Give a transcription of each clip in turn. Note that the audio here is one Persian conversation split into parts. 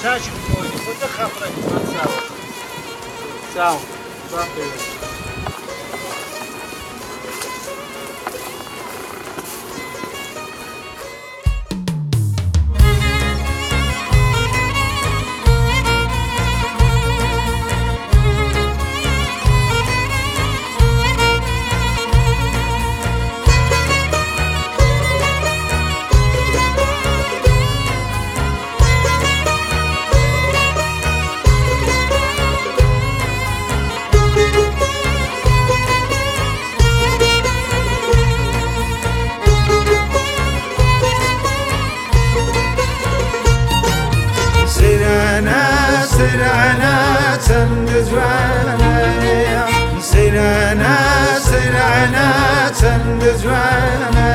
چشم کنی خود خبره من ساو سيرانا تندزوانا تندزوانا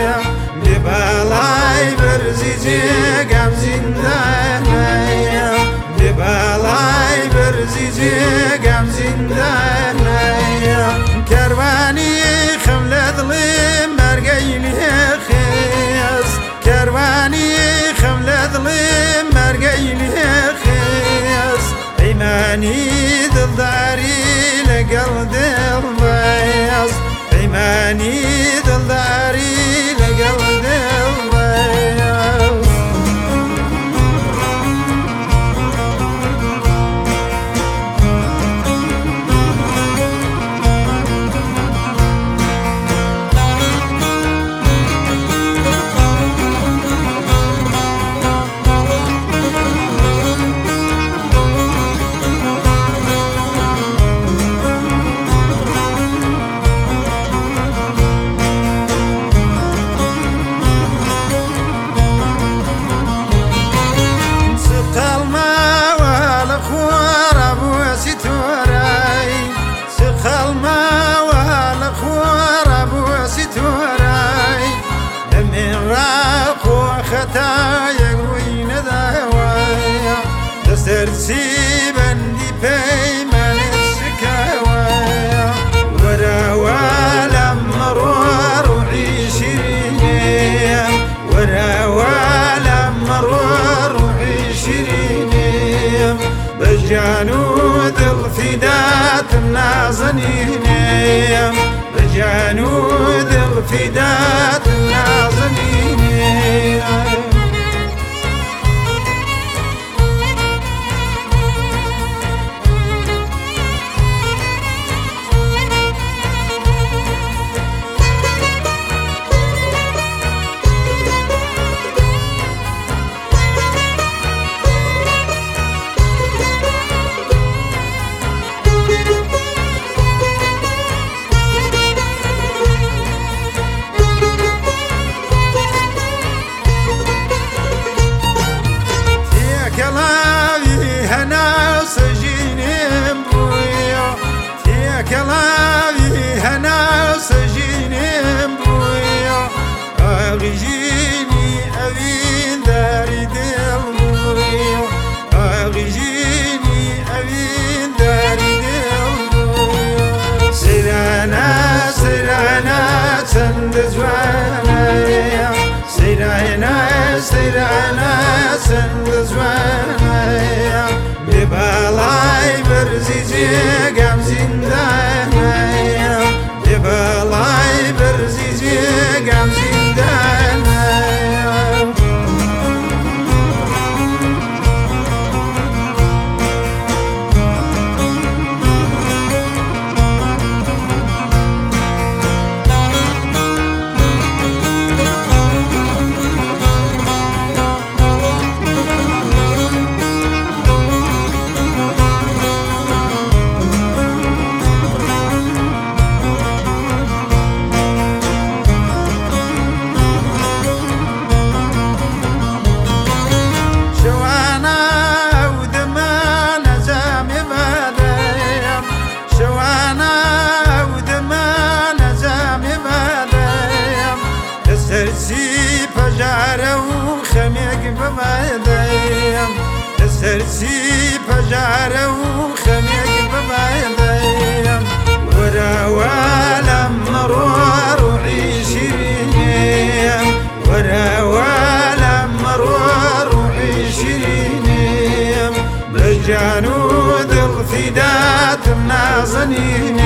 ببالاي برزيجي قام زندانا ببالاي برزيجي قام زندانا كرواني خملة ظلم مرقيني خيس كرواني خملة ظلم مرقيني عيماني ضلداري لقلب الضياز عيماني ضلداري لقلب الضياز ترسي بندي بيمان الشكاوى ورا ولا مرور وعشرين ورا ولا مرور وعشرين بجانود الفدات النازنين بجانود الفدات النازنين كلامي هنا سجيني بويا أغجيني أبين داري دل بويا أغجيني أبين داري دل بويا سيرانا تندزوانا سيرانا تندزوانا ببالاي برزيجي قام زندانا ببالاي برزيجي قام زندانا سرسي پجاره و خمیگ ببایدیم سرسي پجاره و خمیگ ببایدیم ورا ولا مرور وعشرين ورا ولا مرور وعشرين زنی